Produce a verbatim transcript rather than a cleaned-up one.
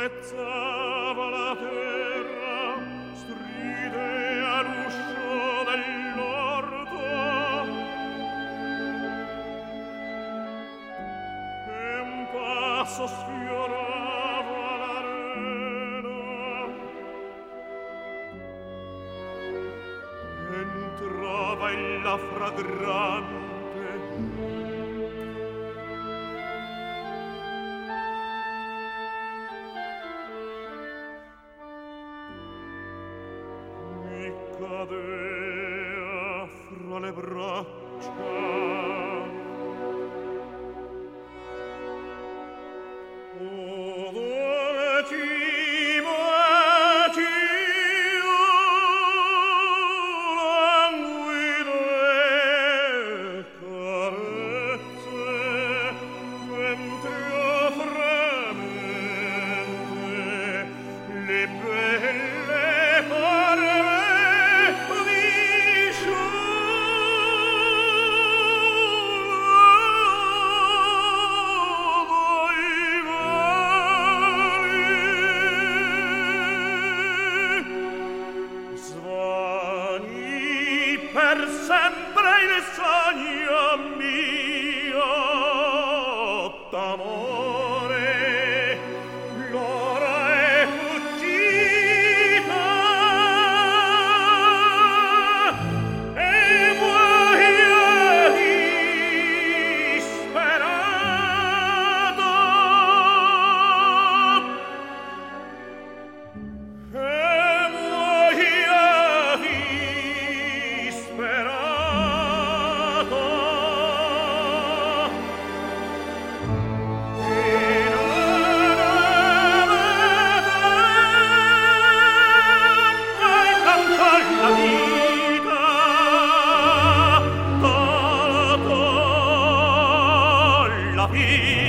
accarezzava la terra, stride all'uscio dell'orto, e un passo sfiorava l'arena. Entrava ella fragrante, cadea fra le braccia. Oh, dove ti metti languide carezze, mentre io fremente le belle parve per sempre il sogno mio d'amore, l'ora è fuggita e muoio disperato, e muoio disperato. La vita, la vita.